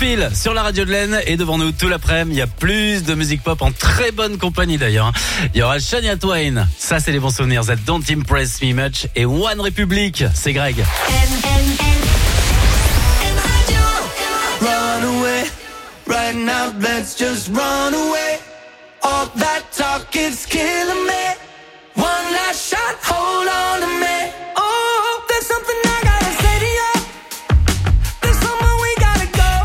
fil sur la radio de l'Aisne et devant nous tout l'après-midi. Il y a plus de musique pop en très bonne compagnie d'ailleurs. Il y aura Shania Twain, ça c'est les bons souvenirs. That Don't Impress Me Much et One Republic, c'est Greg. Run away, right now let's just run away. All that talk is killing me. One last shot, hold on to me. Oh, there's something I gotta say to you. There's somewhere we gotta go.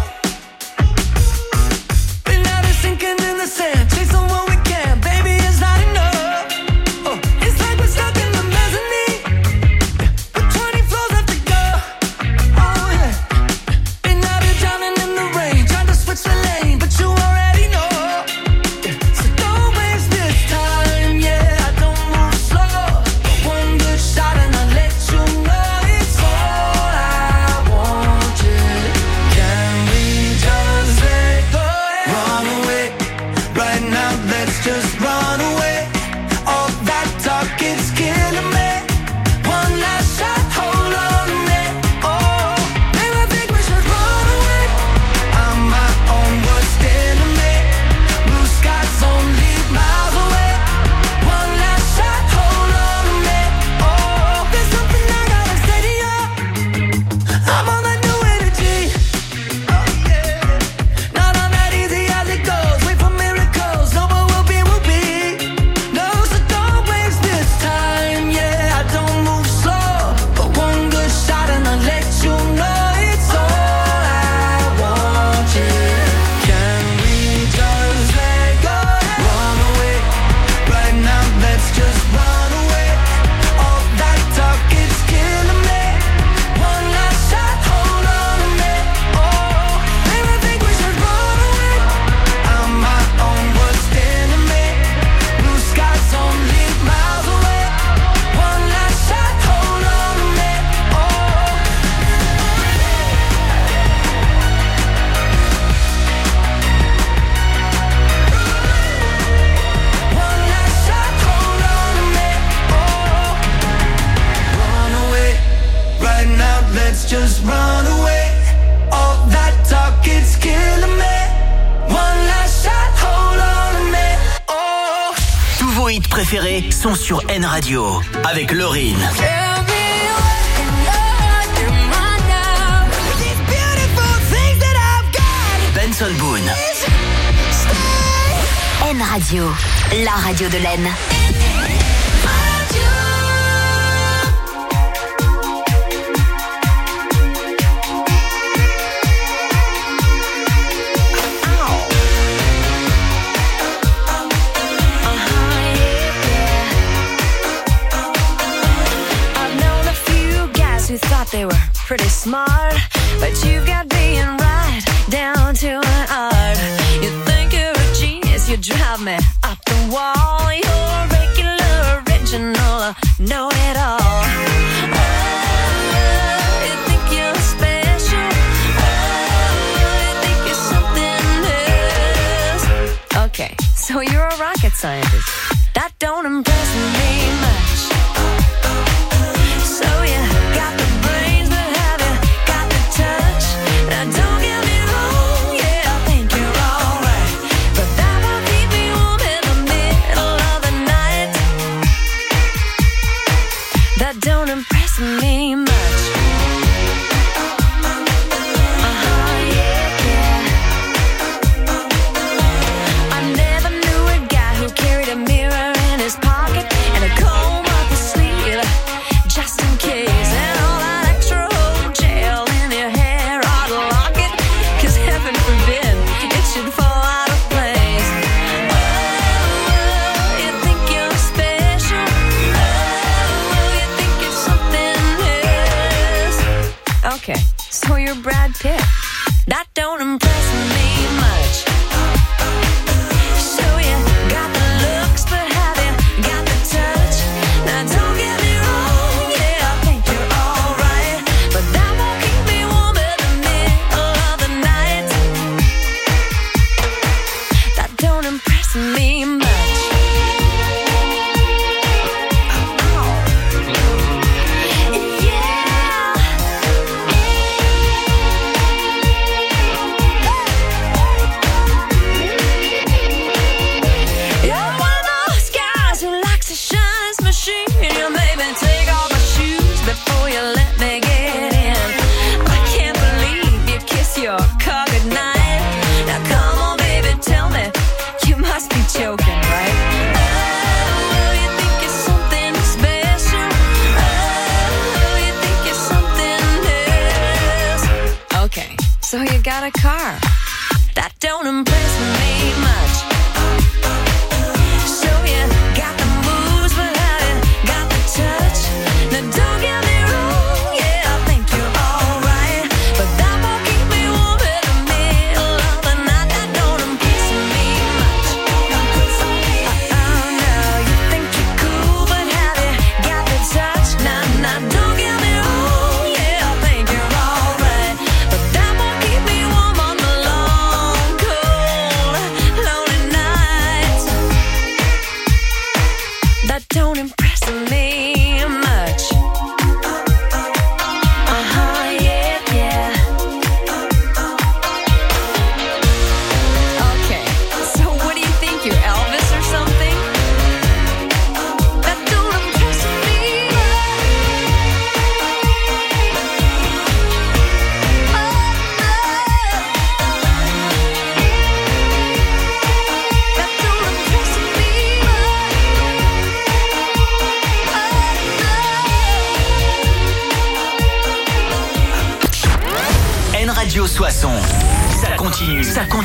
Been out of sinking in the sand, chasing what we can. Baby, it's not enough. Oh, it's like we're stuck in the mezzanine with 20 floors left to go. Oh yeah. Been out of drowning in the rain, trying to switch the lane, but you already know. Yeah. So don't waste this time, yeah. I don't move slow. One good shot and I'll let you know it's all I want. Yeah. Can we just let go? Run away, right now let's just run away. All that talk is killing me. One last shot, hold on to me. Oh, maybe I think we should run away. I'm my own worst enemy. Blue skies only miles away. One last shot, hold on to me. Oh, there's something I gotta say to you. I'm on that new energy. Oh yeah. Not on that easy as it goes. Wait for miracles. No, but we'll be. No, so don't waste this time. Yeah, I don't move slow. But one good shot and I'll let you know it's all I want. Yeah. Can we just let go? Run away. Right now, let's just run away. All that talk is killing me. One last shot, hold on to me. Oh, maybe I think we should run away. I'm my own worst enemy. Blue skies only miles away. One last shot, hold on to me. Oh. One last shot, hold on to me. Oh. Run away, right now let's just run away. All that talk is killing me. One last shot, hold on to me. Oh. Tous vos hits préférés sont sur N Radio avec Lauryn. Tell me what you want now. These beautiful things that I've got. Benson Boone. N Radio, la radio de l'Aisne. I've known a few guys who thought they were pretty smart, but you've got being right down to an art. You think you're a genius, you drive me up the wall. You're regular, original, know it all. Oh, you think you're special. Oh, you think you're something else. Okay, so you're a rocket scientist. That don't impress me much. So you got the brains, but have you got the touch? Now don't get me wrong, yeah, I think you're alright, but that won't keep me warm in the middle of the night. That don't impress me much. I never knew a guy who carried a mirror in his pocket and a comb up his sleeve, just in case. And all that extra old gel in your hair, I'd lock it, 'cause heaven forbid it should fall out of place. Oh, you think you're special. Oh, you think you're something else. Okay, so you're Brad Pitt. That don't impress me much. So you got the looks, but have you got the touch? Now don't get me wrong, yeah, I think you're alright, but that won't keep me warm in the middle of the night. That don't impress me much. Yeah.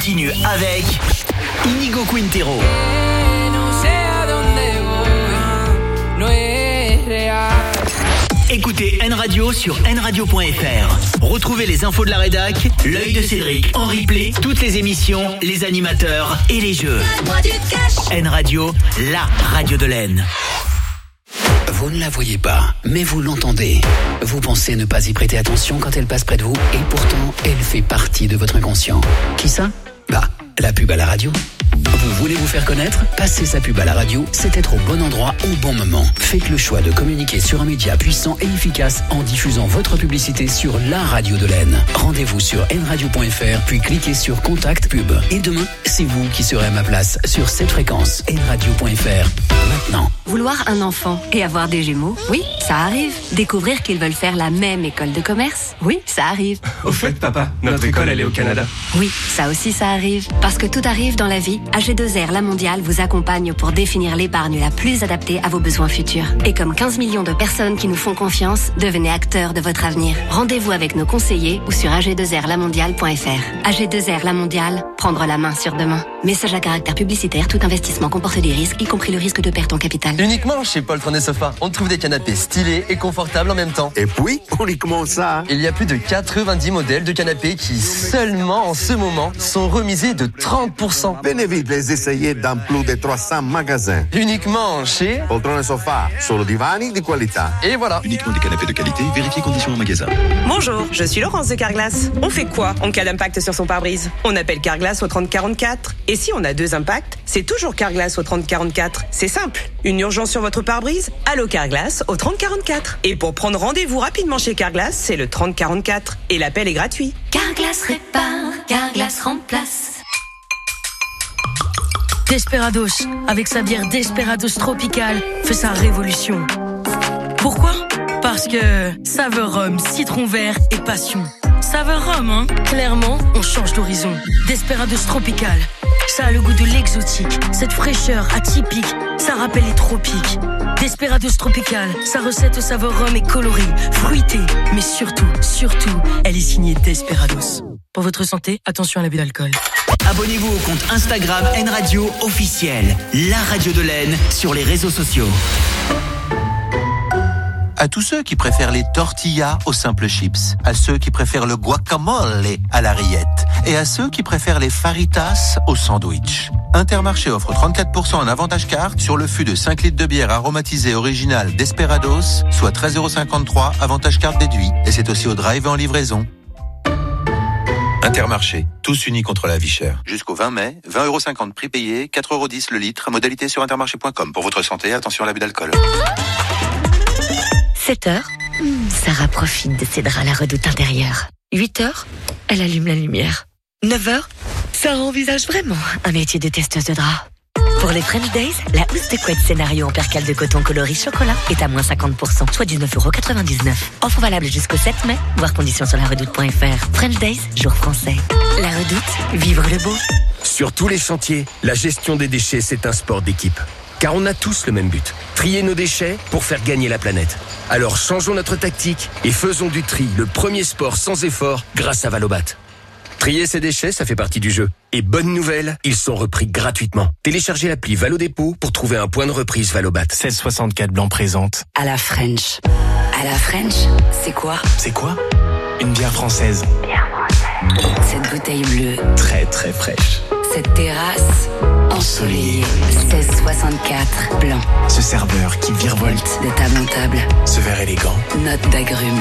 continue avec Inigo Quintero. Écoutez N Radio sur nradio.fr. Retrouvez les infos de la rédac, l'œil de Cédric, en replay, toutes les émissions, les animateurs et les jeux. N Radio, la radio de l'Aisne. Vous ne la voyez pas, mais vous l'entendez. Vous pensez ne pas y prêter attention quand elle passe près de vous, et pourtant, elle fait partie de votre inconscient. Qui ça ? Bah, la pub à la radio. Vous voulez vous faire connaître ? Passer sa pub à la radio, c'est être au bon endroit au bon moment. Faites le choix de communiquer sur un média puissant et efficace en diffusant votre publicité sur la radio de l'Aisne. Rendez-vous sur nradio.fr, puis cliquez sur Contact Pub. Et demain, c'est vous qui serez à ma place sur cette fréquence. nradio.fr. Maintenant. Vouloir un enfant et avoir des jumeaux, oui, ça arrive. Découvrir qu'ils veulent faire la même école de commerce, oui, ça arrive. Au fait, papa, notre école, elle est au Canada. Oui, ça aussi, ça arrive. Parce que tout arrive dans la vie, AG2R La Mondiale vous accompagne pour définir l'épargne la plus adaptée à vos besoins futurs. Et comme 15 millions de personnes qui nous font confiance, devenez acteurs de votre avenir. Rendez-vous avec nos conseillers ou sur ag2rlamondiale.fr. AG2R La Mondiale, prendre la main sur demain. Message à caractère publicitaire, tout investissement comporte des risques, y compris le risque de perte en capital. Uniquement chez Poltron et Sofa, on trouve des canapés stylés et confortables en même temps. Et puis, uniquement ça. Il y a plus de 90 modèles de canapés qui, seulement en ce moment, sont remisés de 30%. Venez vite les essayer dans plus de 300 magasins. Uniquement chez Poltron et Sofa, solo divani di qualità. Et voilà. Uniquement des canapés de qualité, vérifiez conditions en magasin. Bonjour, je suis Laurence de Carglass. On fait quoi en cas d'impact sur son pare-brise ? On appelle Carglass au 3044. Et si on a 2 impacts, c'est toujours Carglass au 3044. C'est simple. Une urgence sur votre pare-brise ? Allô Carglass au 3044. Et pour prendre rendez-vous rapidement chez Carglass, c'est le 3044. Et l'appel est gratuit. Carglass répare, Carglass remplace. Desperados, avec sa bière Desperados Tropical, fait sa révolution. Pourquoi ? Parce que saveur rhum, citron vert et passion. Saveur rhum, hein ? Clairement, on change d'horizon. Desperados Tropical, ça a le goût de l'exotique. Cette fraîcheur atypique, ça rappelle les tropiques. Desperados Tropical, sa recette saveur rhum est colorée, fruitée, mais surtout, elle est signée Desperados. Pour votre santé, attention à l'abus d'alcool. Abonnez-vous au compte Instagram N Radio officiel, la radio de l'Aisne, sur les réseaux sociaux. À tous ceux qui préfèrent les tortillas aux simples chips, à ceux qui préfèrent le guacamole à la rillette et à ceux qui préfèrent les faritas au sandwich. Intermarché offre 34% en avantage carte sur le fût de 5 litres de bière aromatisée originale Desperados, soit 13,53 € avantage carte déduit. Et c'est aussi au drive et en livraison. Intermarché, tous unis contre la vie chère. Jusqu'au 20 mai, 20,50 € prix payé, 4,10 € le litre, modalité sur intermarché.com. Pour votre santé, attention à l'abus d'alcool. 7h, Sarah profite de ses draps à la redoute intérieure. 8h, elle allume la lumière. 9h, Sarah envisage vraiment un métier de testeuse de draps. Pour les French Days, la housse de couette scénario en percale de coton coloris chocolat est à moins 50%, soit 19,99 €. Offre valable jusqu'au 7 mai, voir conditions sur laredoute.fr. French Days, jour français. La Redoute, vivre le beau. Sur tous les chantiers, la gestion des déchets, c'est un sport d'équipe. Car on a tous le même but, trier nos déchets pour faire gagner la planète. Alors changeons notre tactique et faisons du tri le premier sport sans effort grâce à Valobat. Trier ses déchets, ça fait partie du jeu. Et bonne nouvelle, ils sont repris gratuitement. Téléchargez l'appli Valodépôt pour trouver un point de reprise Valobat. 1664 Blanc présente. À la French. À la French, c'est quoi ? C'est quoi ? Une bière française. Cette bouteille bleue. Très très fraîche. Cette terrasse ensoleillée. 1664 Blanc. Ce serveur qui virevolte de table en table. Ce verre élégant. Note d'agrumes.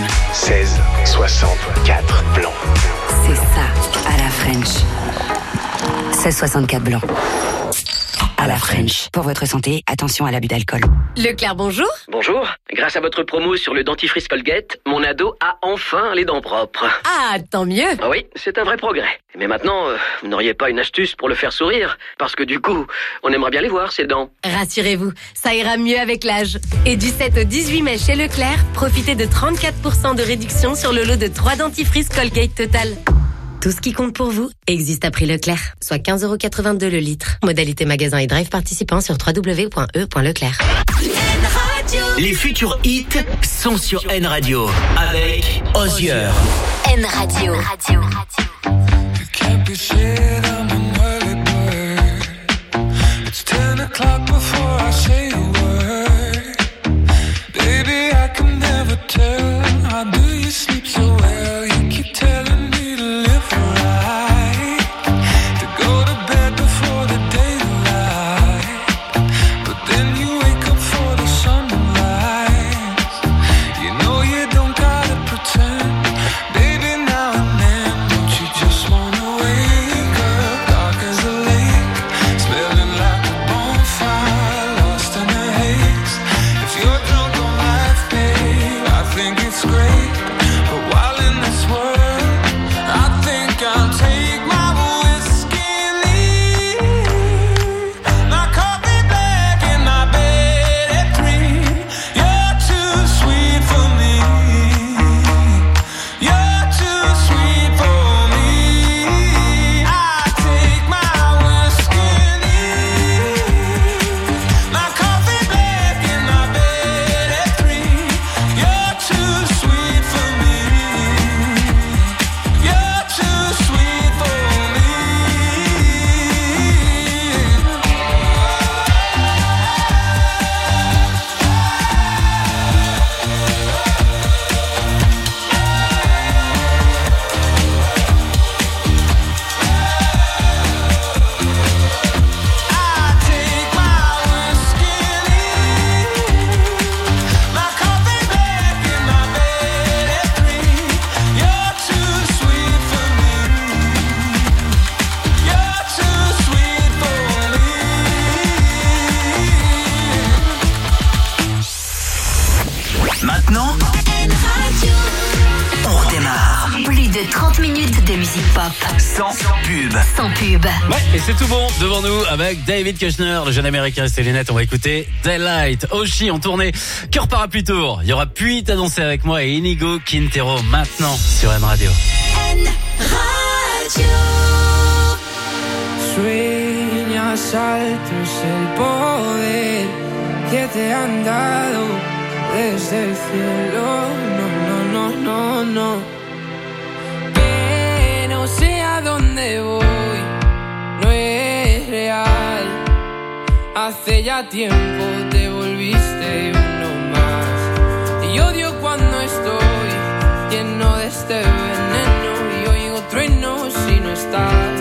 1664 Blanc. C'est ça, à la French. 1664 Blanc. À la French. Pour votre santé, attention à l'abus d'alcool. Leclerc, bonjour. Bonjour. Grâce à votre promo sur le dentifrice Colgate, mon ado a enfin les dents propres. Ah, tant mieux. Ah oui, c'est un vrai progrès. Mais maintenant, vous n'auriez pas une astuce pour le faire sourire ? Parce que du coup, on aimerait bien les voir, ces dents. Rassurez-vous, ça ira mieux avec l'âge. Et du 7 au 18 mai chez Leclerc, profitez de 34% de réduction sur le lot de 3 dentifrices Colgate Total. Tout ce qui compte pour vous existe à prix Leclerc, soit 15,82 € le litre. Modalité magasin et drive participant sur www.e.leclerc. Les futurs hits sont sur N Radio avec Osier. N Radio. Music Pop. Sans pub. Sans pub. Ouais, et c'est tout bon devant nous avec David Kushner, le jeune américain resté lunettes. On va écouter Daylight. Oshi en tournée. Cœur Parapluie Tour. Il y aura Puis à danser avec moi et Inigo Quintero maintenant sur N Radio. N Radio. Sueñas altos el poder que te han dado desde el cielo. No. Que no sé a dónde voy, no es real. Hace ya tiempo te volviste uno más. Y odio cuando estoy lleno de este veneno y oigo truenos si no estás.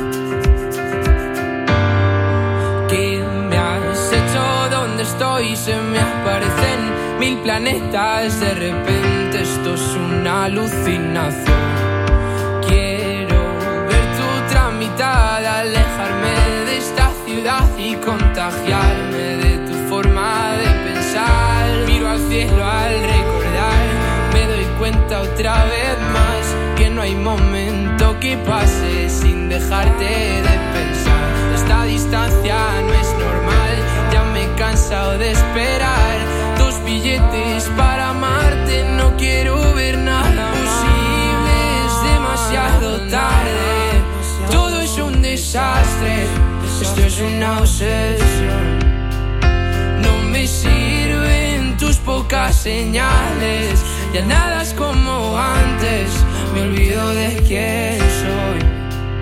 ¿Qué me has hecho? ¿Dónde estoy? Se me aparecen 1000 planetas. De repente esto es una alucinación. Quiero ver tu tramitada, alejarme de esta ciudad y contagiarme de tu forma de pensar. Miro al cielo al recordar, me doy cuenta otra vez más que no hay momento que pase sin dejarte de pensar. Esta distancia no es normal, ya me he cansado de esperar. 2 billetes para amarte, no quiero ver nada posible, es demasiado tarde. Todo es un desastre, esto es una obsesión. No me sirven tus pocas señales, ya nada es como antes, me olvido de quién soy.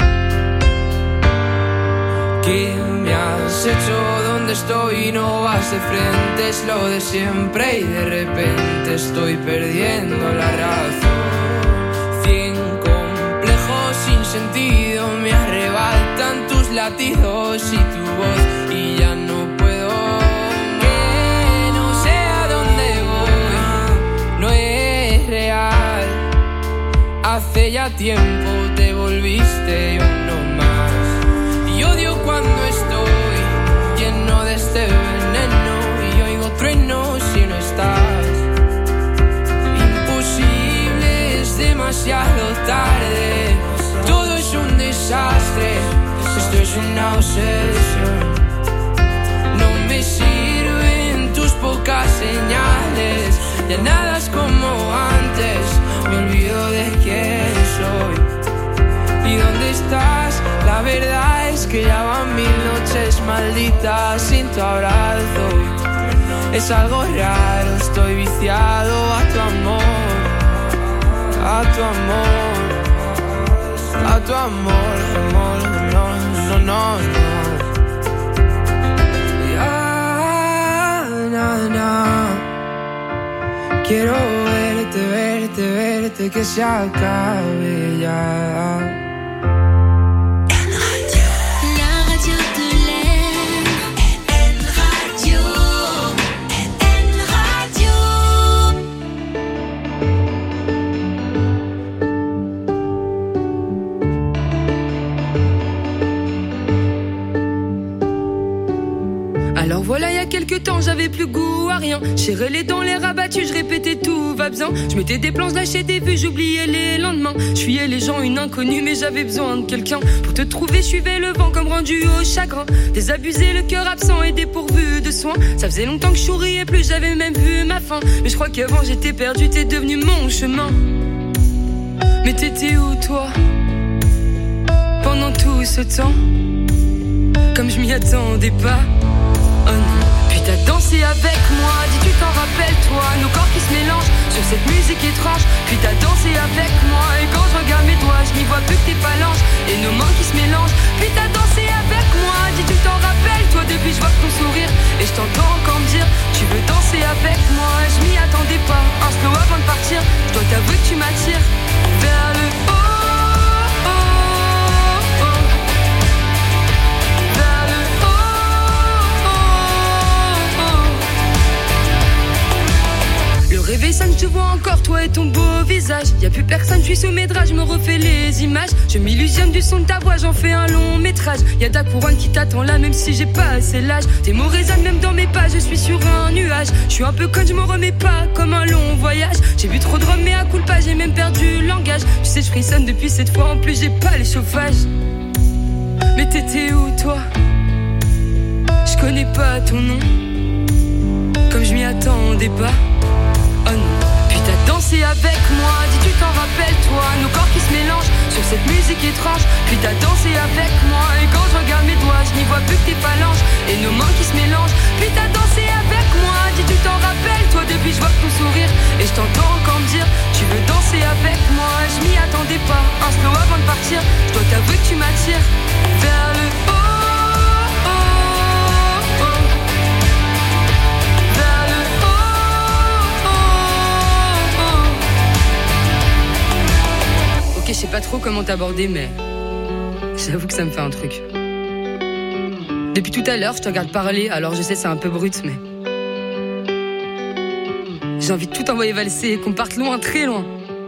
¿Qué me has hecho? ¿Dónde estoy? No vas de frente, es lo de siempre y de repente estoy perdiendo la razón. 100 complejos sin sentido me arrebatan tus latidos y tu voz y ya no puedo. Que no sé a dónde voy, no es real. Hace ya tiempo te volviste uno más. Y odio cuando estoy lleno de este veneno y oigo truenos si no estás. Imposible, es demasiado tarde. Todo es un desastre, esto es una obsesión. No me sirven tus pocas señales, ya nada es como antes, me olvido de quién soy. ¿Y dónde estás? La verdad es que ya van 1000 noches malditas sin tu abrazo. Es algo raro, estoy viciado a tu amor, a tu amor, a tu amor, amor, no. Ya, quiero verte, que se acabe ya. Alors voilà, il y a quelques temps, j'avais plus goût à rien. Serré les dents, les rabattus, je répétais tout va bien. Je mettais des plans, je lâchais des vues, j'oubliais les lendemains. Je fuyais les gens, une inconnue, mais j'avais besoin de quelqu'un. Pour te trouver, je suivais le vent comme rendu au chagrin. Désabusé, le cœur absent et dépourvu de soins. Ça faisait longtemps que je souriais plus, j'avais même vu ma fin. Mais je crois qu'avant j'étais perdu, t'es devenu mon chemin. Mais t'étais où toi, pendant tout ce temps? Comme je m'y attendais pas. Oh non. Puis t'as dansé avec moi, dis tu t'en rappelles toi, nos corps qui se mélangent sur cette musique étrange. Puis t'as dansé avec moi, et quand je regarde mes doigts, je n'y vois plus que tes phalanges et nos mains qui se mélangent. Puis t'as dansé avec moi, dis tu t'en rappelles toi, depuis je vois ton sourire et je t'entends encore me dire tu veux danser avec moi. Je m'y attendais pas, un slow avant de partir, je dois t'avouer que tu m'attires vers le haut. Réveil, ça ne te voit encore, toi et et ton beau visage. Y a plus personne, je suis sous mes draps, je me refais les images. Je m'illusionne du son de ta voix, j'en fais un long métrage. Y a ta couronne qui t'attend là, même si j'ai pas assez l'âge. Tes mots résonnent même dans mes pas, je suis sur un nuage. Je suis un peu conne, je me remets pas comme un long voyage. J'ai bu trop de rhum mais à coup de pas, j'ai même perdu le langage. Tu sais, je frissonne depuis cette fois, en plus j'ai pas les chauffages. Mais t'étais où toi? Je connais pas ton nom, comme je m'y attendais pas. Oh non. Puis t'as dansé avec moi, dis tu t'en rappelles toi. Nos corps qui se mélangent sur cette musique étrange. Puis t'as dansé avec moi, et quand je regarde mes doigts, je n'y vois plus que tes phalanges et nos mains qui se mélangent. Puis t'as dansé avec moi, dis tu t'en rappelles toi. Depuis je vois ton sourire et je t'entends encore me dire tu veux danser avec moi. Je m'y attendais pas, un slow avant de partir. Je dois t'avouer que tu m'attires vers le haut. Je sais pas trop comment t'aborder, mais j'avoue que ça me fait un truc. Depuis tout à l'heure, je te regarde parler, alors je sais c'est un peu brut, mais j'ai envie de tout envoyer valser et qu'on parte loin, très loin.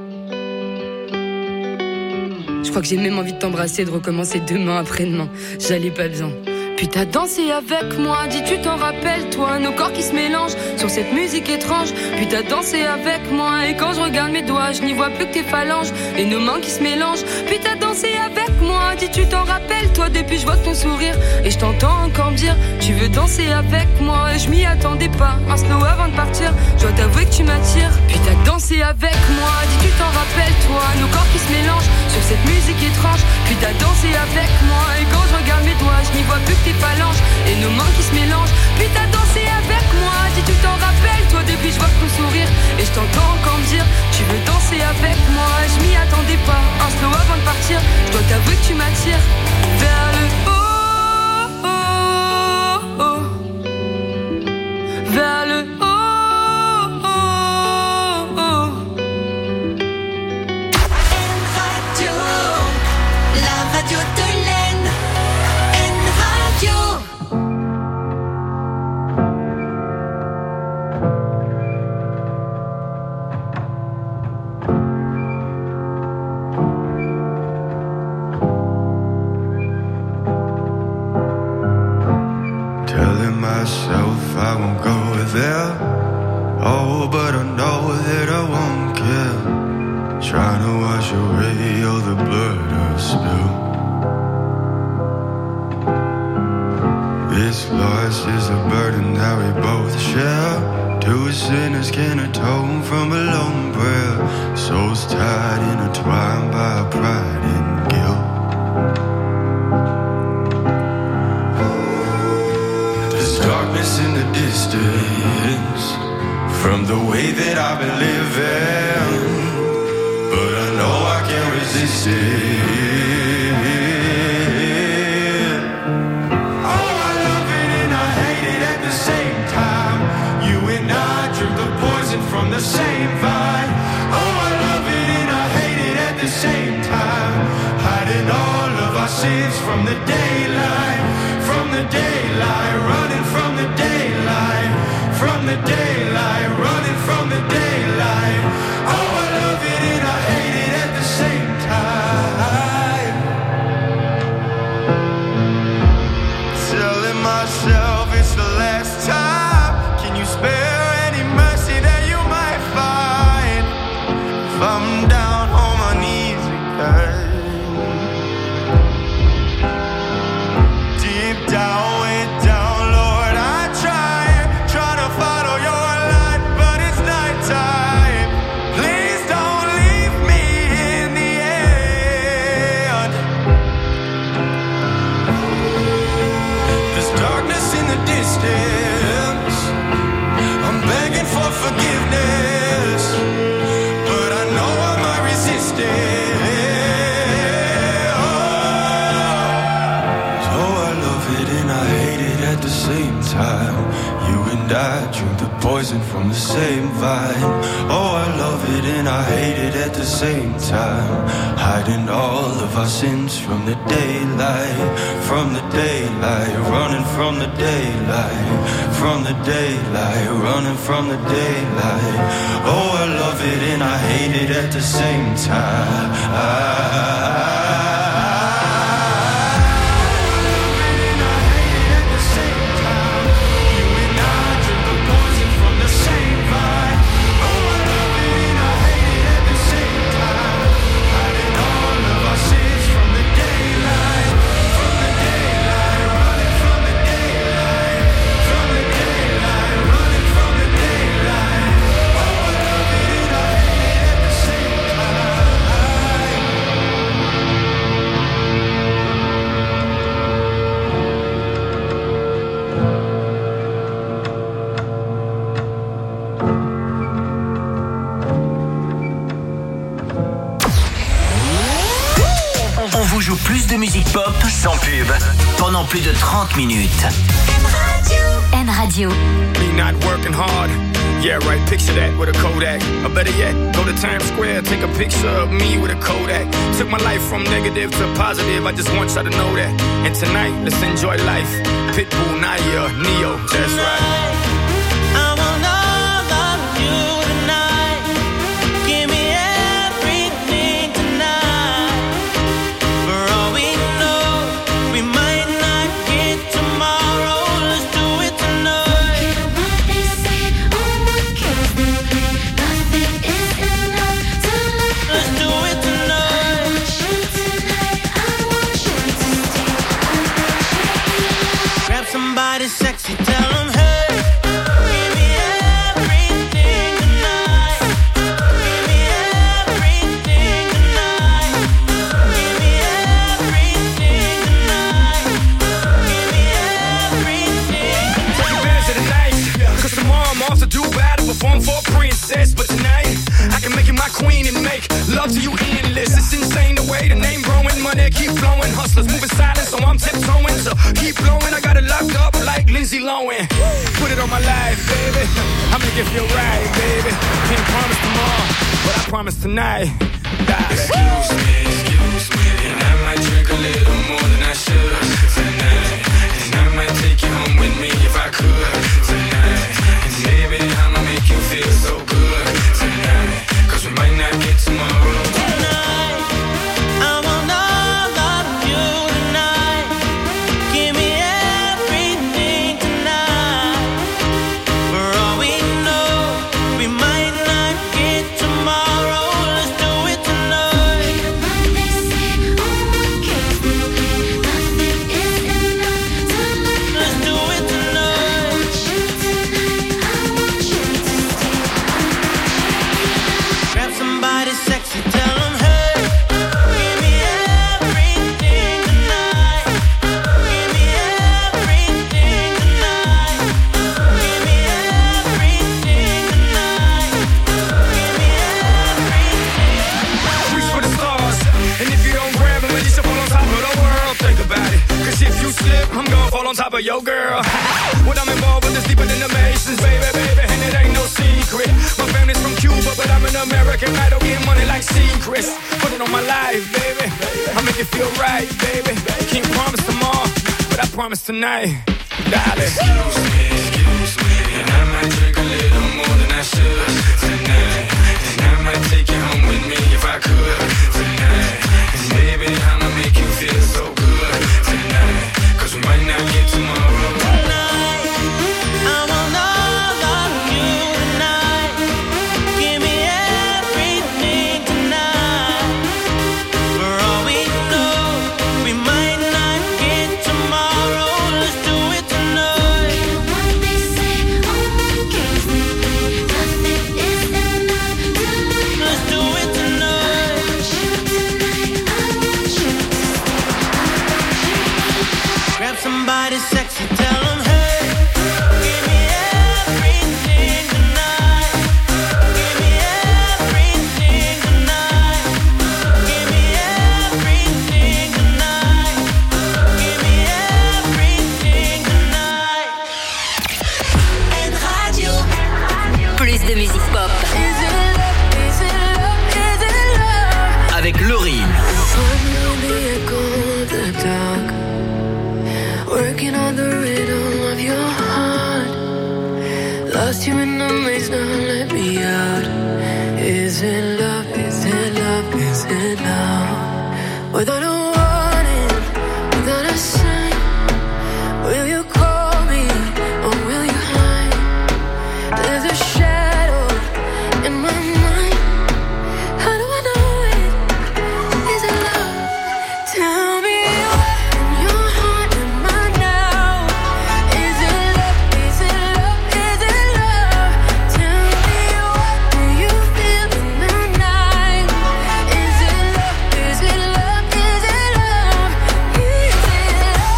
Je crois que j'ai même envie de t'embrasser et de recommencer demain après-demain. J'allais pas bien. Puis t'as dansé avec moi, dis tu t'en rappelles toi. Nos corps qui se mélangent sur cette musique étrange. Puis t'as dansé avec moi, et quand je regarde mes doigts, je n'y vois plus que tes phalanges et nos mains qui se mélangent. Puis t'as dansé avec moi, dis tu t'en rappelles toi. Depuis je vois ton sourire et je t'entends encore me dire tu veux danser avec moi. Et je m'y attendais pas, un slow avant de partir. Je dois t'avouer que tu m'attires. Puis t'as dansé avec moi, dis tu t'en rappelles toi. Nos corps qui se mélangent sur cette musique étrange. Puis t'as dansé avec moi, et quand je regarde mes doigts, je n'y vois plus que tes phalanges et nos mains qui se mélangent. Puis t'as dansé avec moi, dis tu t'en rappelles toi. Depuis je vois ton sourire et je t'entends encore me dire tu veux danser avec moi. Je m'y attendais pas, un slow avant de partir. Je dois t'avouer que tu m'attires vers le haut, vers le haut. Radio de l'Aisne, N Radio. Telling myself I won't go there. Oh, but I know that I won't care. Trying to wash away all the blood I've spilled. This loss is a burden that we both share. Two sinners can atone from a lone prayer. Souls tied, intertwined by pride and guilt. There's darkness in the distance from the way that I've been living, but I know I can't resist it. From the same vine. Oh, I love it and I hate it at the same time. Hiding all of our sins from the daylight. From the daylight, running from the daylight. From the daylight, running from the daylight. Oh, I love it and I hate it at the same time. Telling myself it's the last time. Can you spare I'm down on my knees again. Deep down and I hate it at the same time. You and I drink the poison from the same vine. Oh, I love it and I hate it at the same time. Hiding all of our sins from the daylight, from the daylight, running from the daylight, from the daylight, running from the daylight. Oh, I love it and I hate it at the same time. Plus de musique pop sans pub pendant plus de 30 minutes. N-Radio. Me not working hard. Yeah, right, picture that with a Kodak. Or better yet, go to Times Square, take a picture of me with a Kodak. Took my life from negative to positive, I just want y'all to know that. And tonight, let's enjoy life. Pitbull, Naya, Neo, that's right. Sexy, tell them, hey, give me everything tonight. Give me everything tonight. Give me everything tonight. Give me everything. Take advantage of the night, cause tomorrow I'm off to do battle, perform for a princess. But tonight, I can make you my queen and make love to you endless. It's insane the way the name growing, money keep flowing. Hustlers moving silent, so I'm tiptoeing. So keep blowing, I got it locked up like Lindsay Lohan. Put it on my life, baby. I make it feel right, baby. Can't promise tomorrow, but I promise tonight. Excuse me, and I might drink a little more than I should tonight. And I might take you home with me if I could tonight. And baby, I'ma make you feel so good tonight. Cause we might not get tomorrow. Tonight, I want all of you tonight. Give me everything tonight. For all we know, we might not get tomorrow. Let's do it tonight. Let's do it tonight. Grab somebody sexy, tell them, hey, give me everything tonight. Give me everything tonight. Give me everything tonight. Give me everything. Reach for the stars, and if you don't grab them, then you should fall on top of the world. Think about it, cause if you slip, I'm gonna fall on top of your girl. What I'm involved with is deeper than the Masons, baby, and it ain't no secret. My family's from Cuba, but I'm an American idol, getting money like secrets. Put it on my life, baby, I make it feel right, baby. Can't promise tomorrow, but I promise tonight, darling. Excuse me, and I might drink a little more than I should tonight. And I might take you home with me if I could tonight. And baby, I'ma make you feel so good tonight. Cause we might not get tomorrow. Tonight, I want all of you tonight. Give me everything tonight. For all we know, we might not get tomorrow. Let's do it tonight. Let's do it tonight. Grab somebody sexy, tell them, hey, give me everything tonight. Give me everything tonight. Give me everything tonight. Give me everything Lost you in the maze, now let me out. Is it love? Is it love? Is it love? Without a warning, without a sign, will you call me or will you hide? There's a shadow in my mind. How do I know it? Is it love? Tell me what in your heart am I now? Is it love? Is it love? Is it love? Tell me what do you feel in the night? Is it love? Is it love? Is it love? Is it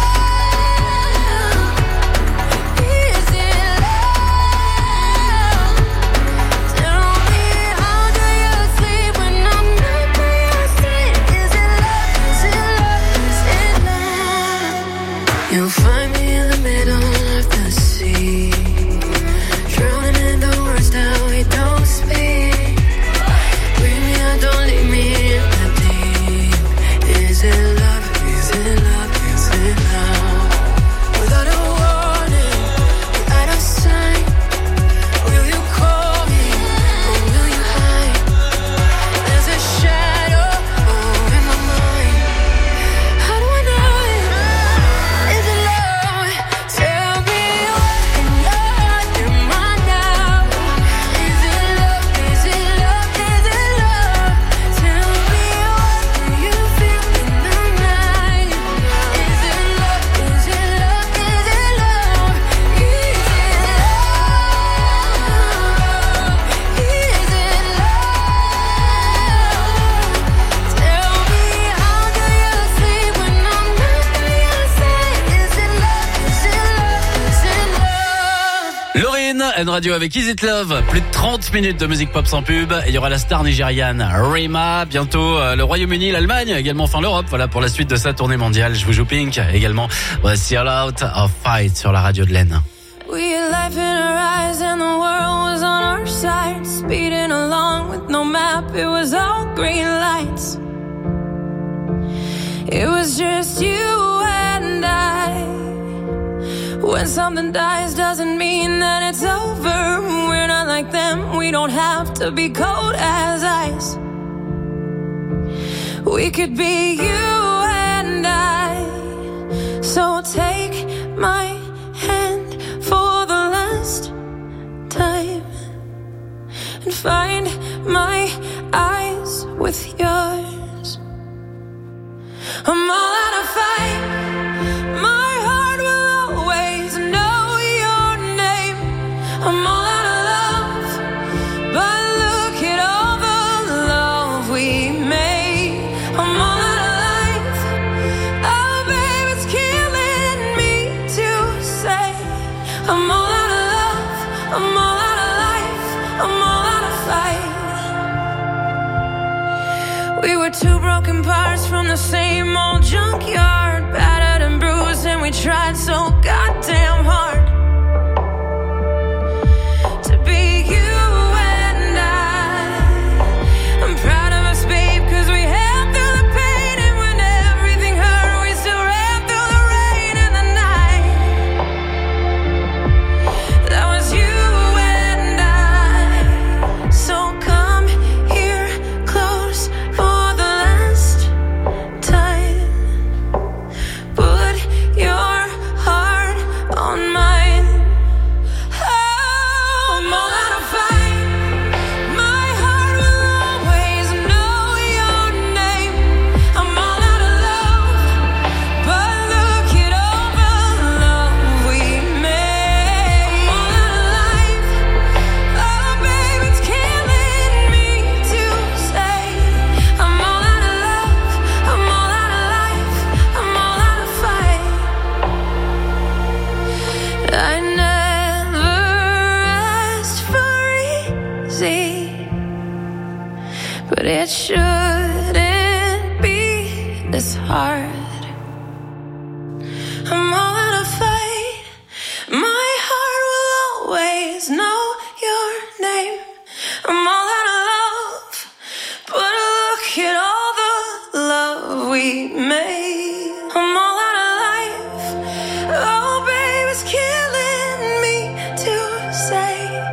love? Is it love? Tell me how do you sleep when I'm not by your side? Is it love? Is it love? Is it love? You'll find me in the middle of the sea, drowning in the words that we don't speak. Bring me out, don't leave me in the deep. Is it love? Is it love? Is it love? Without a warning, without a sign, will you call me or will you hide? There's a shadow in my mind. How do I know it? Is it love? Tell me what in your heart am I now? Is it love? Is it love? Is it love? Tell me what do you feel in the night? Is it love? Is it love? Is it love? Is it love? Is it love? Tell me how do you sleep when I'm not by your side? Is it love? Is it love? Is it love? Lauryn, N Radio avec Is It Love. Plus de 30 minutes de musique pop sans pub. Et il y aura la star nigériane Rema. Bientôt le Royaume-Uni, l'Allemagne, également enfin l'Europe. Voilà pour la suite de sa tournée mondiale. Je vous joue Pink également. Voici All Out of Fight sur la radio de l'Aisne. We had life in our eyes and the world was on our side. Speeding along with no map, it was all green lights. It was just you and I. When something dies doesn't mean that it's over. We're not like them, we don't have to be cold as ice. We could be you and I. So take my hand for the last time and find my eyes with yours. I'm all out of fight. My heart will always know your name. I'm all out of love, but look at all the love we made. I'm all out of life. Oh, babe, it's killing me to say. I'm all out of love. I'm all out of life. I'm all out of fight. We were two broken parts from the same old junkyard, battered and bruised, and we tried so goddamn hard to be you and I. I'm proud of us, babe, 'cause we held through the pain, and when everything hurt, we still ran through the rain and the night. That was you and I. So come here close for the last time. Put your heart on mine. Oh, I'm all out of fight. My heart will always know your name. I'm all out of love, but look at all the love we made. I'm all out of life. Oh, babe, it's killing me to say. I'm all out of love. I'm all out of life. I'm all out of fight. I never asked for easy, but it shouldn't be this hard. I'm all out of fight. My heart will always know your name. I'm all out of love, but look at all the love we made. I'm all out of life. Oh, babe, it's killing me to say.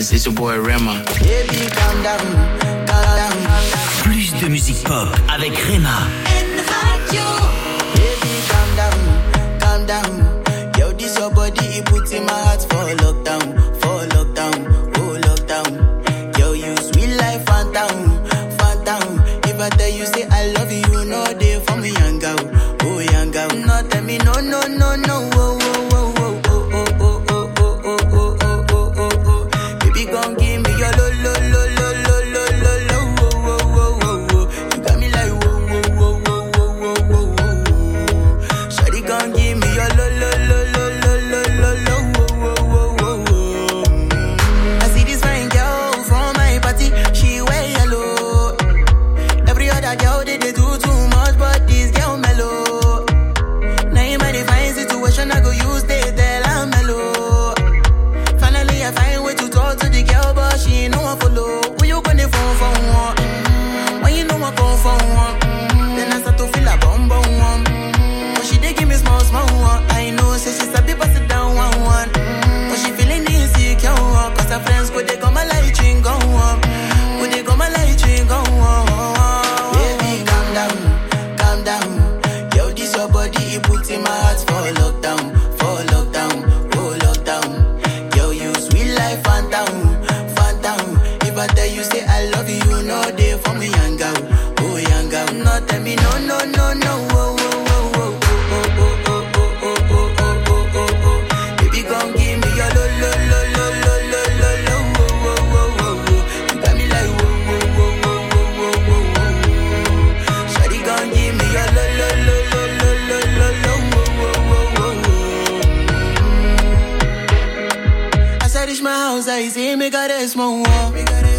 Bands, it's your boy Rema. Baby, calm down, calm down. Plus de musique pop avec Rema. Baby, calm down, calm down. Yo, this your body, it puts in my heart for lockdown, oh lockdown. Yo, you sweet life, phantom, phantom. If I tell you say I love you, you know they for me, young girl, oh young girl. No, tell me no, no, no, no, oh, oh, oh, oh, oh, oh, oh, oh, oh, oh, oh, oh, oh, oh. Baby, gon' give me your lo, lo, lo, lo, lo, lo, lo, lo, oh, oh, oh, oh, oh. You got me like whoa, whoa, whoa, whoa, whoa, whoa, whoa, whoa. Shawty gon' give me your lo, lo, lo, lo, lo, lo, lo, lo, oh, oh, oh, oh, oh. I see this fine girl from my party, she wear yellow. Every other girl they do too much, but this girl mellow. Now in my fine situation, I go use they tell I'm mellow. Finally I find way to talk to the girl, but she ain't no one follow. Who you gonna phone for one? When you know I come for one, then I start to feel a bum bum one. But she dey give me small small one. I know say she's a bit pass it down one. But she feeling insecure, cause her friends go they come my light ring go on. Go they come my light ring go on. Baby, calm down, calm down. Yo, this your body, it puts in my heart for lockdown, oh lockdown. Yo, you sweet life, phantom, phantom. If I tell you say I love you, you know they for me, young girl, oh young girl. No, tell me no, no, no, no, oh, oh, oh, oh, oh, oh, oh, oh, oh, oh, oh, oh, oh, oh. Baby, gon' give me your lo, lo, lo, lo, lo, lo, lo, lo, oh, oh, oh, oh, oh. You got me like whoa, whoa, whoa, whoa, whoa, whoa, whoa, whoa. Shawty gon' give me your lo, lo, lo, lo, lo, lo, lo, lo, oh, oh, oh, oh, oh. As I reach my house, I see me got a small wall.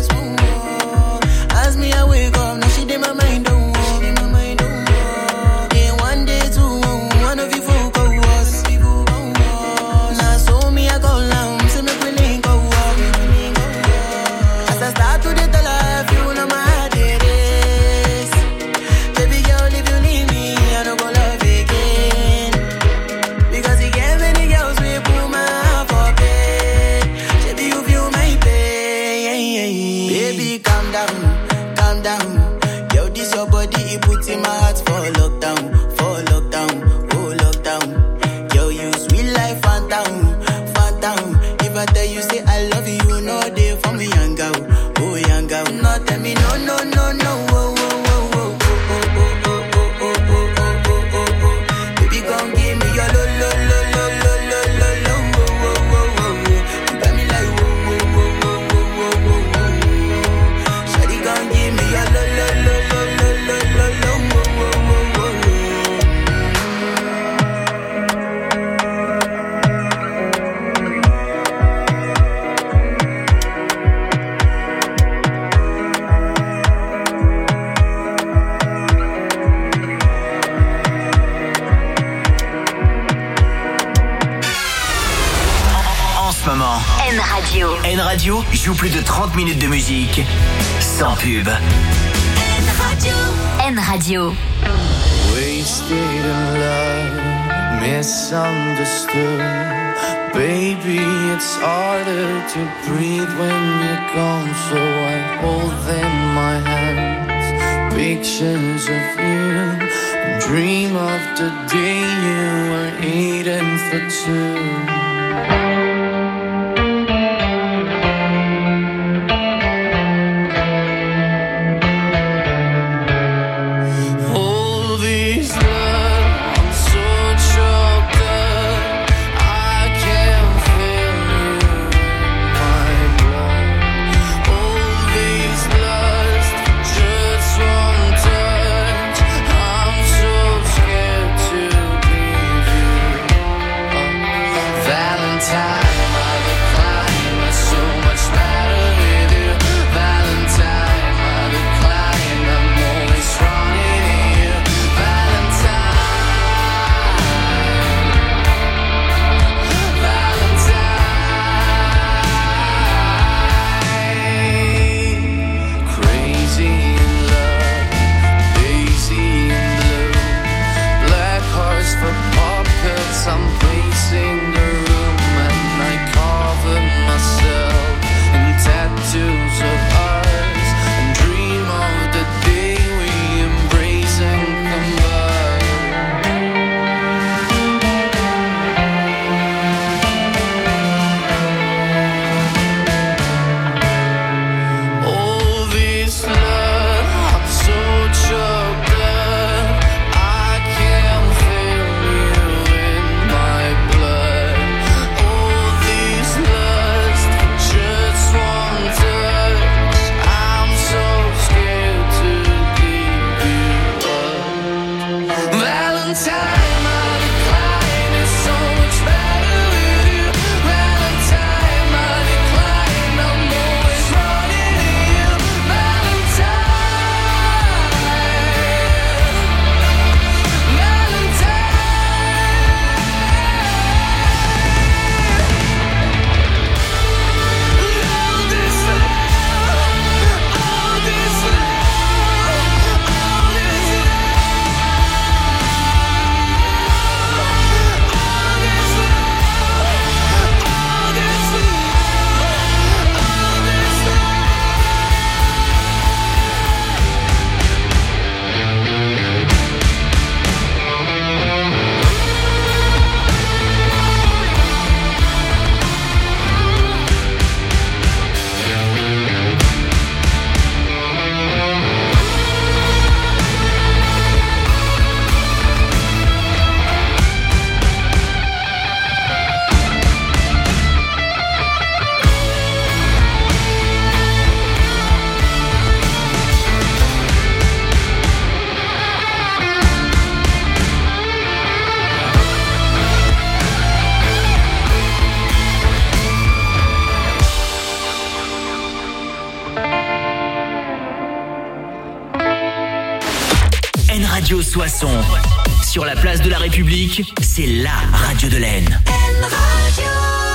As me I wake up, now she did my mind don't walk. Then one day two, one of you folk go was. Now so me I go down, say me we link go walk. As I start to the life, you know my heart it is. Baby girl, if you leave me, I don't go love again. Because you get many girls we put my heart for bed. Baby, you feel my pain. Baby, calm down, calm down. Yo, this your body, it puts in my heart for lockdown, oh lockdown. Yo, you sweet life, phantom, phantom. If I tell you say I love you, you know they for me, young girl, oh young girl. No, tell me no, no, no, no, oh, oh, oh, oh, oh, oh, oh, oh, oh, oh, oh, oh, oh, oh. Baby, gon' give me your lo, lo, lo, lo, lo, lo, lo, lo, oh, oh, oh, oh, oh. You got me like whoa, whoa, whoa, whoa, whoa, whoa, whoa, whoa. Shawty gon' give me your lo, lo, lo, lo, lo, lo, lo, lo, oh, oh, oh, oh, oh. En ce moment, N Radio joue plus de 30 minutes de musique sans pub. N Radio. Wasted in love, misunderstood. Baby, it's harder to breathe when you're gone, so I hold in my hands pictures of you and dream of the day you were eating for two. Valentine N Radio Soissons. Sur la place de la République, c'est la radio de l'Aisne. N Radio.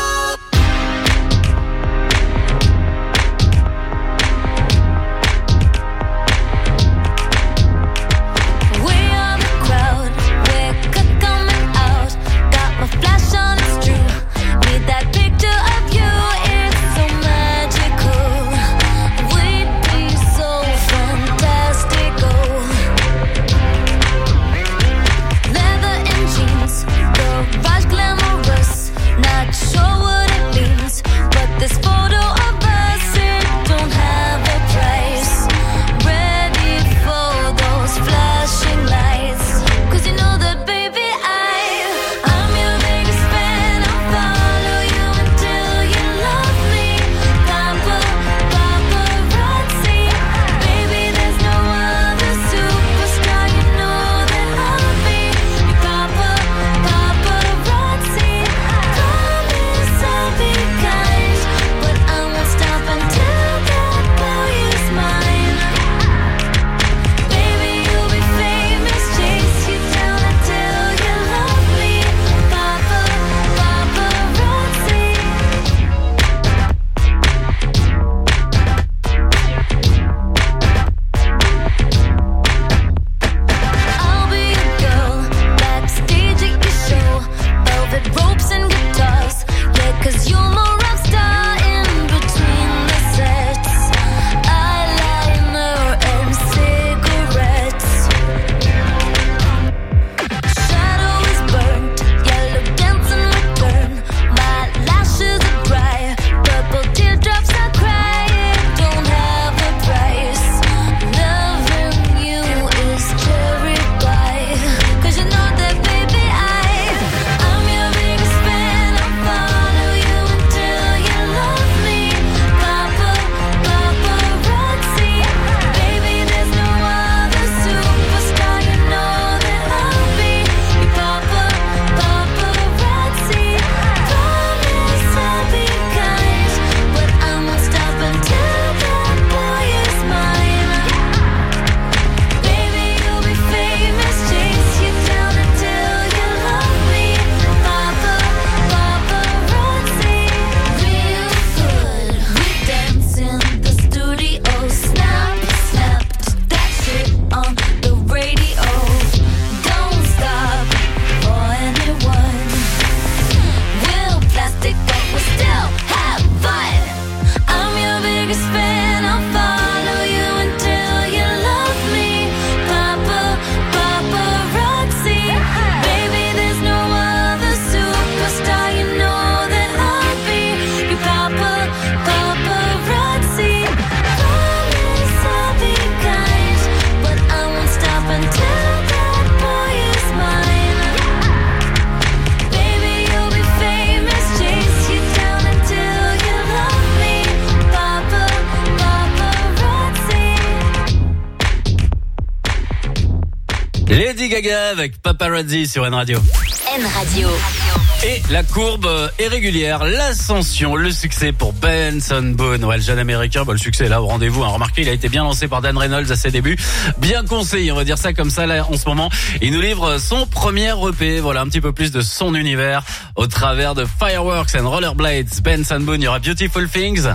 Lady Gaga avec Paparazzi sur N Radio. N Radio. Et la courbe est régulière, l'ascension, le succès pour Benson Boone. Ouais, le jeune américain, le succès est là au rendez-vous. Remarquez, il a été bien lancé par Dan Reynolds à ses débuts. Bien conseillé, on va dire ça comme ça là en ce moment. Il nous livre son premier EP. Voilà, un petit peu plus de son univers au travers de Fireworks and Rollerblades. Benson Boone, il y aura Beautiful Things.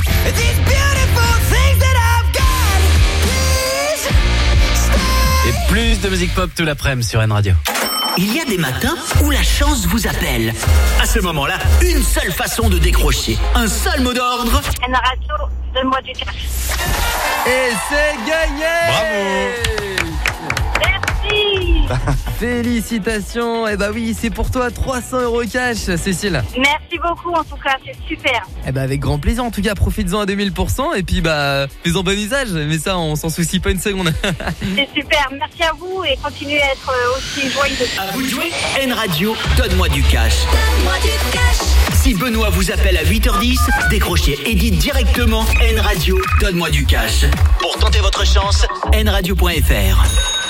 Et plus de musique pop tout l'après-midi sur N Radio. Il y a des matins où la chance vous appelle. À ce moment-là, une seule façon de décrocher. Un seul mot d'ordre. N Radio, donne-moi du cash. Et c'est gagné. Bravo. Merci. Félicitations. Eh bah oui, c'est pour toi 300 € cash, Cécile. Merci beaucoup, en tout cas, c'est super. Eh bah avec grand plaisir. En tout cas, profites-en à 2000% et puis fais-en bon usage. Mais ça, on s'en soucie pas une seconde. C'est super. Merci à vous et continuez à être aussi joyeux. À vous de jouer. N Radio, donne-moi du cash. Donne-moi du cash. Si Benoît vous appelle à 8h10, décrochez et dites directement N Radio, donne-moi du cash. Pour tenter votre chance, nradio.fr.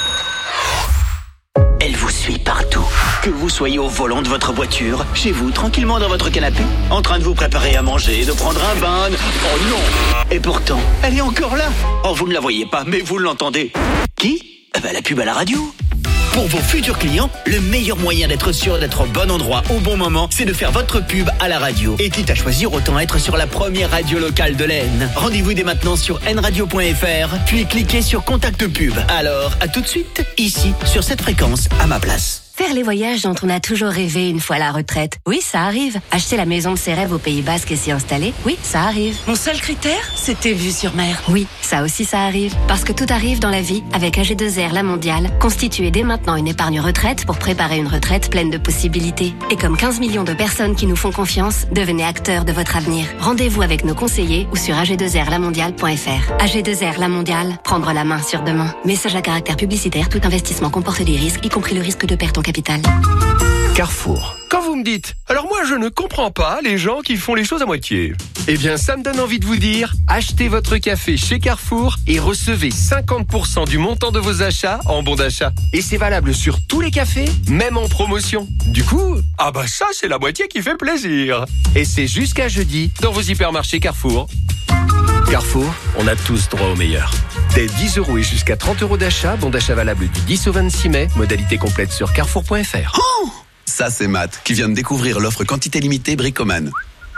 Elle vous suit partout. Que vous soyez au volant de votre voiture, chez vous, tranquillement dans votre canapé, en train de vous préparer à manger, de prendre un bain. Oh non! Et pourtant, elle est encore là. Oh, vous ne la voyez pas, mais vous l'entendez. Qui? La pub à la radio. Pour vos futurs clients, le meilleur moyen d'être sûr d'être au bon endroit au bon moment, c'est de faire votre pub à la radio. Et quitte à choisir, autant être sur la première radio locale de l'Aisne. Rendez-vous dès maintenant sur nradio.fr, puis cliquez sur Contact Pub. Alors, à tout de suite, ici, sur cette fréquence, à ma place. Faire les voyages dont on a toujours rêvé une fois à la retraite. Oui, ça arrive. Acheter la maison de ses rêves au Pays Basque et s'y installer. Oui, ça arrive. Mon seul critère, c'était vue sur mer. Oui, ça aussi ça arrive. Parce que tout arrive dans la vie avec AG2R La Mondiale. Constituez dès maintenant une épargne retraite pour préparer une retraite pleine de possibilités. Et comme 15 millions de personnes qui nous font confiance, devenez acteurs de votre avenir. Rendez-vous avec nos conseillers ou sur ag2rlamondiale.fr. AG2R La Mondiale, prendre la main sur demain. Message à caractère publicitaire, tout investissement comporte des risques, y compris le risque de perte en capital. Carrefour. Quand vous me dites, alors moi je ne comprends pas les gens qui font les choses à moitié. Eh bien ça me donne envie de vous dire, achetez votre café chez Carrefour et recevez 50% du montant de vos achats en bon d'achat. Et c'est valable sur tous les cafés, même en promotion. Du coup, ah bah ça c'est la moitié qui fait plaisir. Et c'est jusqu'à jeudi dans vos hypermarchés Carrefour. Carrefour, on a tous droit au meilleur. Dès 10 € et jusqu'à 30 € d'achat, bon d'achat valable du 10 au 26 mai, modalité complète sur carrefour.fr. Oh, ça c'est Matt, qui vient de découvrir l'offre quantité limitée Bricoman.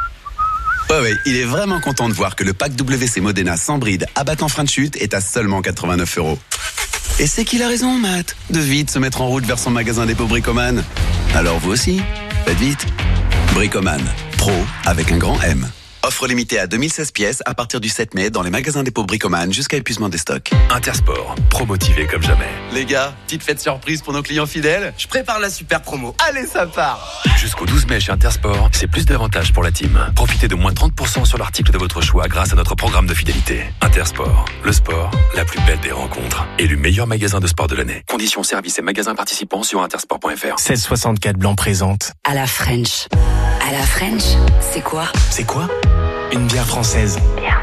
Ouais, il est vraiment content de voir que le pack WC Modena sans bride, abattant frein de chute, est à seulement 89 €. Et c'est qu'il a raison, Matt, de vite se mettre en route vers son magasin dépôt Bricoman. Alors vous aussi, faites vite. Bricoman, pro avec un grand M. Offre limitée à 2016 pièces à partir du 7 mai dans les magasins dépôt Bricoman jusqu'à épuisement des stocks. Intersport, pro motivé comme jamais. Les gars, petite fête surprise pour nos clients fidèles. Je prépare la super promo. Allez, ça part. Jusqu'au 12 mai chez Intersport, c'est plus d'avantages pour la team. Profitez de moins 30% sur l'article de votre choix grâce à notre programme de fidélité. Intersport, le sport, la plus belle des rencontres. Élu meilleur magasin de sport de l'année. Conditions, services et magasins participants sur intersport.fr. 1664 Blanc présente. À la French. À la French, c'est quoi? C'est quoi? Une bière française.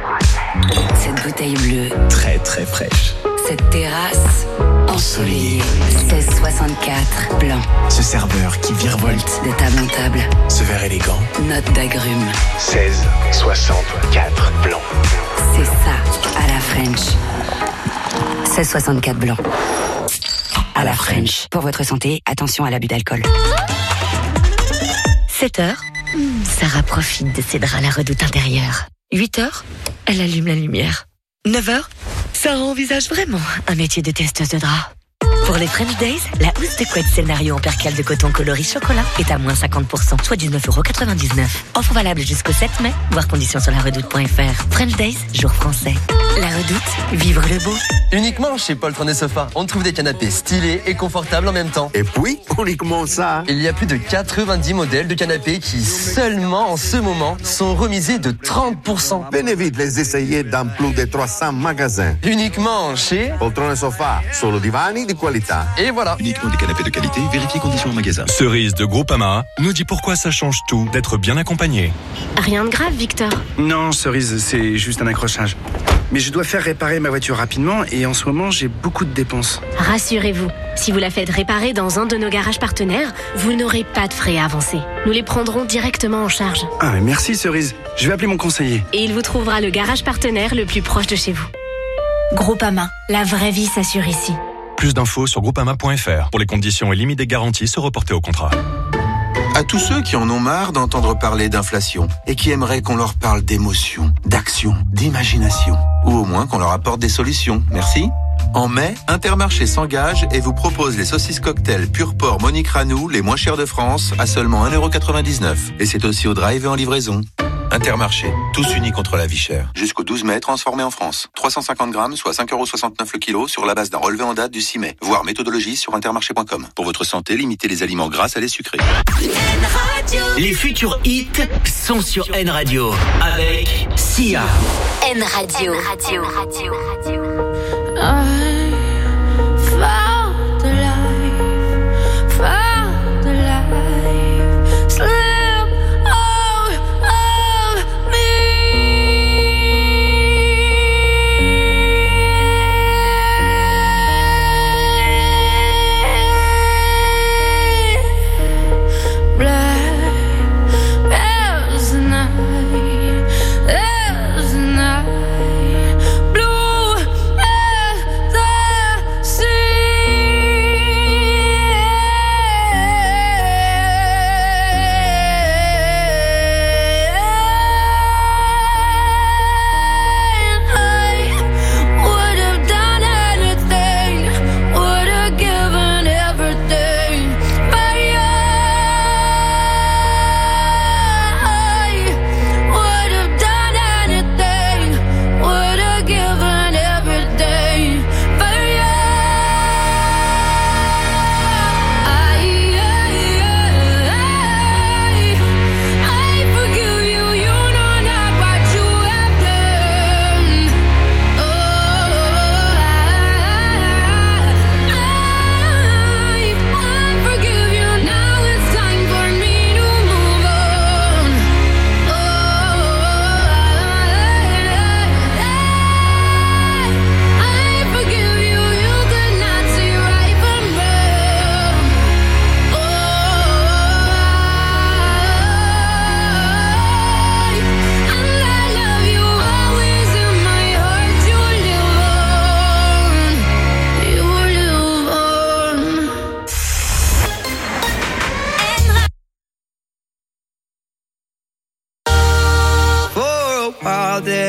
Cette bouteille bleue. Très très fraîche. Cette terrasse ensoleillée. 1664 Blanc. Ce serveur qui virevolte. De table en table. Ce verre élégant. Note d'agrumes. 1664 Blanc. C'est ça, à la French. 1664 Blanc. À la French. Pour votre santé, attention à l'abus d'alcool. 7h, Sarah profite de ses draps à la redoute intérieure. 8h, elle allume la lumière. 9h, Sarah envisage vraiment un métier de testeuse de draps. Pour les French Days, la housse de couette scénario en percale de coton coloris chocolat est à moins 50%, soit 19,99 €. Offre valable jusqu'au 7 mai, voir conditions sur laredoute.fr. French Days, jour français. La Redoute, vivre le beau. Uniquement chez Poltron et Sofa, on trouve des canapés stylés et confortables en même temps. Et puis, uniquement ça. Il y a plus de 90 modèles de canapés qui, seulement en ce moment, sont remisés de 30%. Venez vite les essayer dans plus de 300 magasins. Uniquement chez Poltron et Sofa, solo divani di qualità. Et voilà. Uniquement des canapés de qualité, vérifiez conditions en magasin. Cerise de Groupama nous dit pourquoi ça change tout d'être bien accompagné. Rien de grave, Victor. Non, Cerise, c'est juste un accrochage. Mais je dois faire réparer ma voiture rapidement et en ce moment, j'ai beaucoup de dépenses. Rassurez-vous, si vous la faites réparer dans un de nos garages partenaires, vous n'aurez pas de frais à avancer. Nous les prendrons directement en charge. Ah, mais merci Cerise. Je vais appeler mon conseiller. Et il vous trouvera le garage partenaire le plus proche de chez vous. Groupama, la vraie vie s'assure ici. Plus d'infos sur groupama.fr. Pour les conditions et limites des garanties, se reporter au contrat. À tous ceux qui en ont marre d'entendre parler d'inflation et qui aimeraient qu'on leur parle d'émotion, d'action, d'imagination, ou au moins qu'on leur apporte des solutions. Merci. En mai, Intermarché s'engage et vous propose les saucisses cocktail Pur Porc Monique Ranou, les moins chères de France, à seulement 1,99 €. Et c'est aussi au drive et en livraison. Intermarché, tous unis contre la vie chère. Jusqu'au 12 mai, transformé en France. 350 grammes, soit 5,69 € le kilo, sur la base d'un relevé en date du 6 mai. Voir méthodologie sur intermarché.com. Pour votre santé, limitez les aliments gras à les sucrés. Les futurs hits sont sur N Radio avec Sia. N Radio. Blue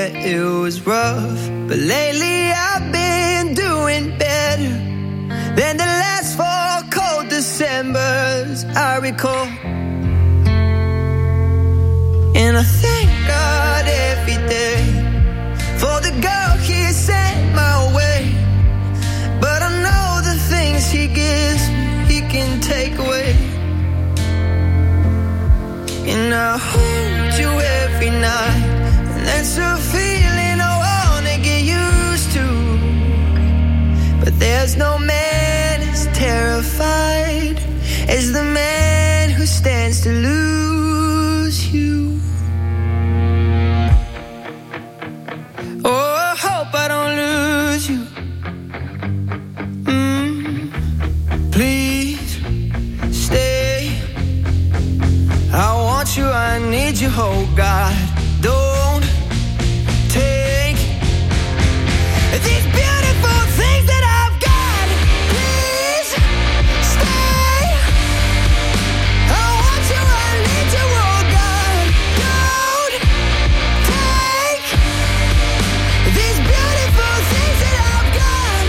yeah, it was rough. But lately I've been doing better than the last 4 cold Decembers I recall. And I thank God every day for the girl He sent my way. But I know the things He gives me, He can take away. And I hold you every night, and that's a feeling I wanna get used to. But there's no man as terrified as the man who stands to lose you. Oh, I hope I don't lose you. Please stay. I want you, I need you, oh God. Don't take these beautiful things that I've got. Please stay. I want you, I need you, oh God. Don't take these beautiful things that I've got.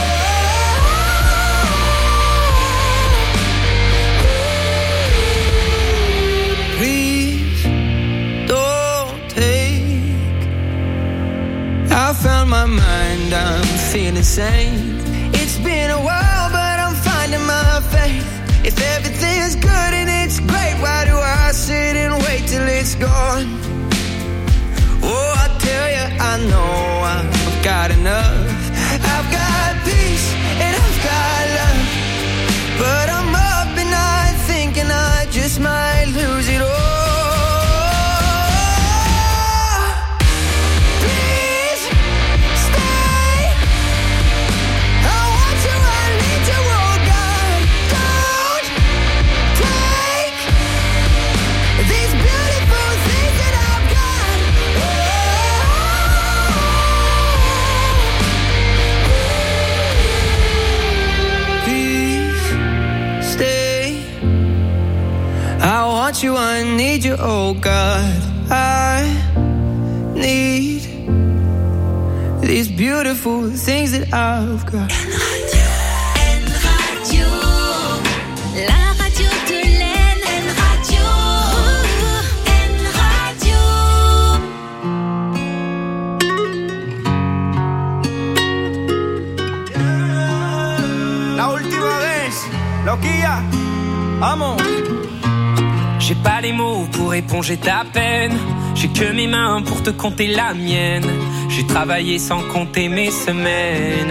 Please don't take. I found my mind, I'm feeling sane. It's been a while, but I'm finding my faith. If everything's good and it's great, why do I sit and wait till it's gone? Oh, I tell you, I know I've got enough. I've got peace and I've got love, but I'm up at night thinking I just might lose it all. Please stay. I want you, I need you, oh God. Don't take these beautiful things that I've got. Please stay. I want you, I need you, oh God. I need these beautiful things that I've got. Radio, la radio de l'Aisne. N Radio, N Radio. La última vez, loquilla, vamos. J'ai pas les mots pour éponger ta peine. J'ai que mes mains pour te compter la mienne. J'ai travaillé sans compter mes semaines.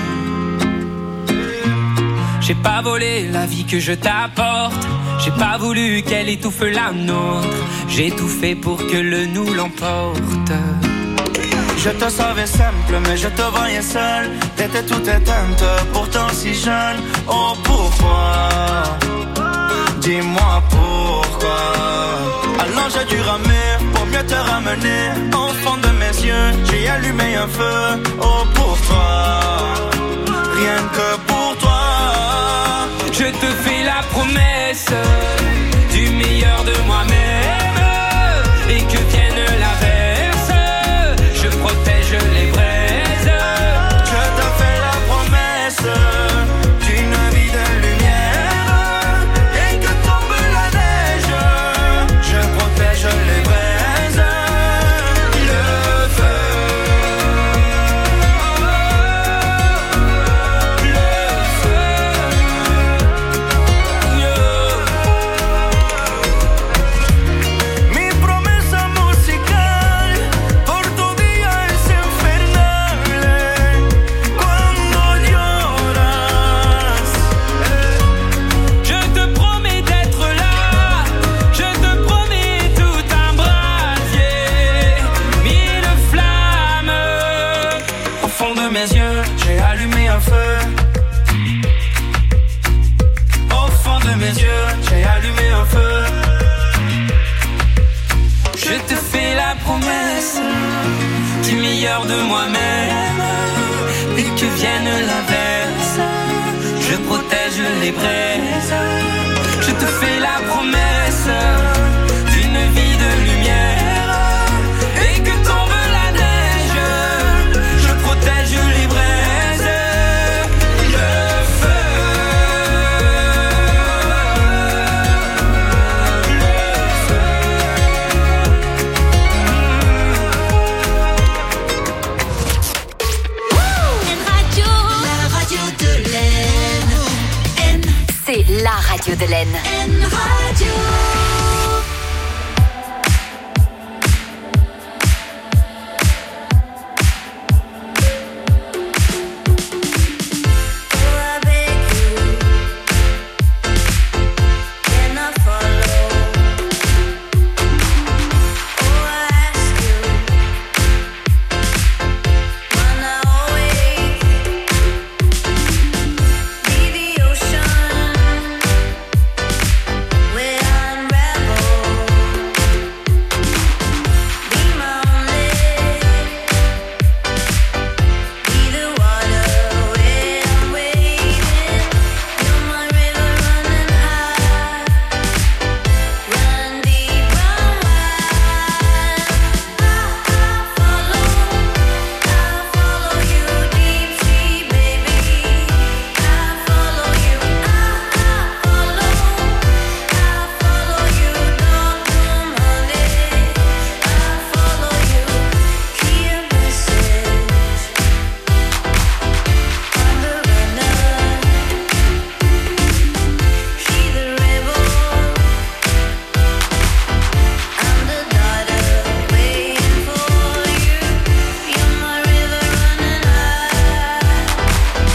J'ai pas volé la vie que je t'apporte. J'ai pas voulu qu'elle étouffe la nôtre. J'ai tout fait pour que le nous l'emporte. Je te savais simple, mais je te voyais seule. T'étais toute éteinte, pourtant si jeune. Oh, pourquoi? Dis-moi pourquoi. Alors j'ai dû ramer pour mieux te ramener. Au fond de mes yeux, j'ai allumé un feu. Oh, pour toi, rien que pour toi. Je te fais la promesse du meilleur de moi-même. Et que vienne l'averse, je protège les braises. Je te fais la promesse d'une vie de lumière. Et que tombe la neige, je protège les braises. Le feu, le feu. Mi promesa musical por tu día es infernal. Cuando lloras, Je te promets d'être là. Je te promets tout un brasier. Mille flammes. au fond de mes yeux, j'ai allumé un feu. Au fond de mes yeux, j'ai allumé un feu. Je te fais la promesse du meilleur de moi-même. Et que vienne l'averse, je protège les braises. Je te fais la promesse d'une vie de lumière. Et que tombe la neige, radio de l'Aisne. Radio.